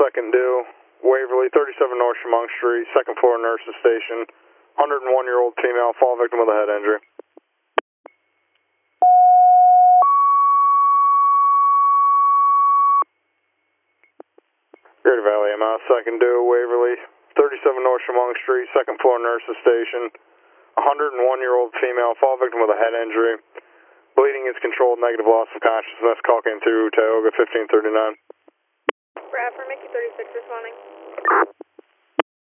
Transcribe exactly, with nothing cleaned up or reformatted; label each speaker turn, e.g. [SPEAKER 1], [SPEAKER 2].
[SPEAKER 1] second due. Waverly, thirty-seven North Chemung Street, second floor nurses station. one oh one year old female, fall victim with a head injury. Greater Valley M S, second due. Waverly, thirty-seven North Chemung Street, second floor nurses station. one oh one year old female, fall victim with a head injury. Bleeding is controlled, negative loss of consciousness. Call came through Tioga fifteen thirty-nine.
[SPEAKER 2] Brad for Mickey thirty-six responding.